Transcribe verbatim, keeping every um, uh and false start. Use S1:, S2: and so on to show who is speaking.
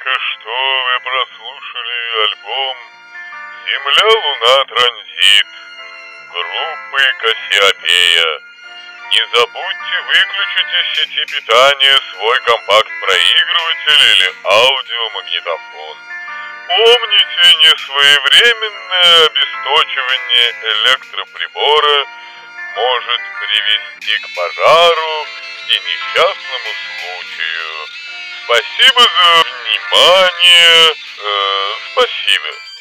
S1: Только что вы прослушали альбом «Земля, Луна, Транзит» группы Кассиопея. Не забудьте выключить из сети питания свой компакт-проигрыватель или аудиомагнитофон. Помните, несвоевременное обесточивание электроприбора может привести к пожару и несчастному случаю. Спасибо за внимание. Э, спасибо.